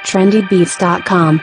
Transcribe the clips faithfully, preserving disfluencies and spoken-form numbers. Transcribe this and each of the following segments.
trendy beats dot com.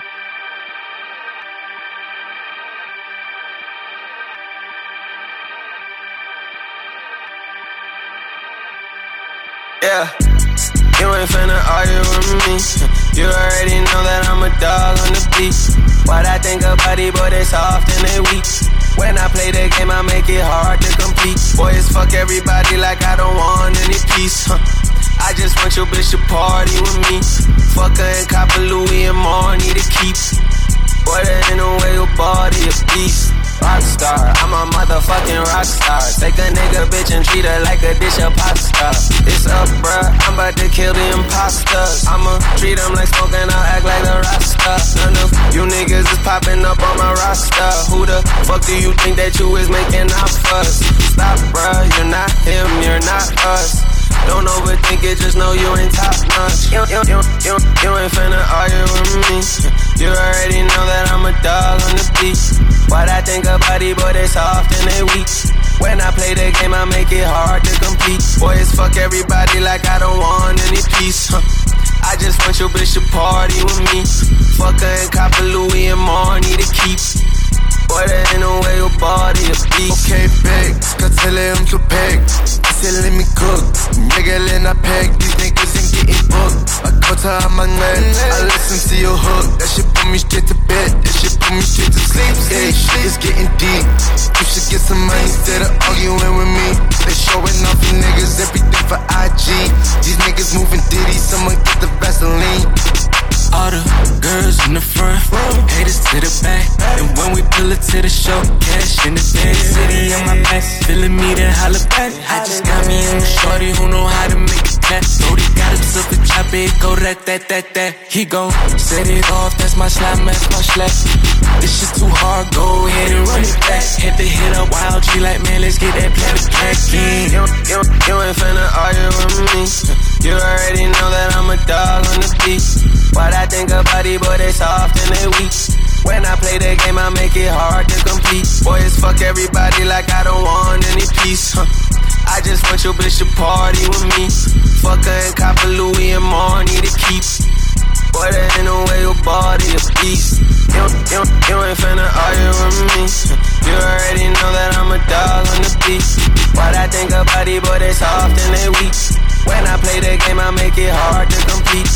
Yeah, you ain't finna argue with me. You already know that I'm a dog on the beat. What I think about these boys, they soft and they weak. When I play the game, I make it hard to compete. Boys, fuck everybody like I don't want any peace. Huh. I just want your bitch to party with me. Fuck her and cop a Louis and more need to keep. Boy, that ain't no way your body a beast. Rockstar, I'm a motherfucking rockstar. Take a nigga bitch and treat her like a dish of pasta. It's up, bruh, I'm about to kill the imposters. I'ma treat them like smoking, I'll act like a rasta. None of you niggas is popping up on my roster. Who the fuck do you think that you is making off us? Stop, bruh, you're not him, you're not us. Don't overthink it, just know you ain't top notch. You, you, you, you, you ain't finna argue with me. You already know that I'm a dog on the beat. What I think about these boys, they soft and they weak. When I play the game, I make it hard to compete. Boys, fuck everybody like I don't want any peace. Huh. I just want your bitch to party with me. Fuck her and cop a Louis and more need to keep. Boy, there ain't no way your body a beast. Okay, big, katele um to peg. I said let me cook. Nigga, let I peg. These niggas ain't getting booked. I go to my man, I listen to your hook. That shit put me straight to bed. That shit put me straight to sleep. Yeah, shit is getting deep. You should get some money instead of arguing with me. They showing off you niggas everything for I G. These niggas moving ditty, someone get the Vaseline. All the girls in the front, haters to the back. And when we pull it to the show, cash in the day. City on my back, feeling me to holla back. I just got me a shorty who know how to make it clap. Brody got himself a chop it, go that, that, that, that. He gon' set it off, that's my slime, that's my slack. This shit too hard, go ahead and run it back. Hit the hit up, wild G like, man, let's get that planet back in. You, you, you ain't finna argue with me. You already know that I'm a dog on the beat. What I think about these boys, they soft and they weak. When I play the game, I make it hard to compete. Boys, fuck everybody like I don't want any peace. Huh. I just want your bitch to party with me. Fuck her and cop a Louis and more need to keep. Boy, there ain't no way your body a beast. You, you, you ain't finna argue with me. You already know that I'm a dog on the beat. What I think about these boys, they soft and they weak. When I play the game, I make it hard to compete.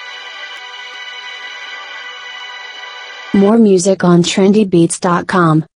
More music on trendy beats dot com.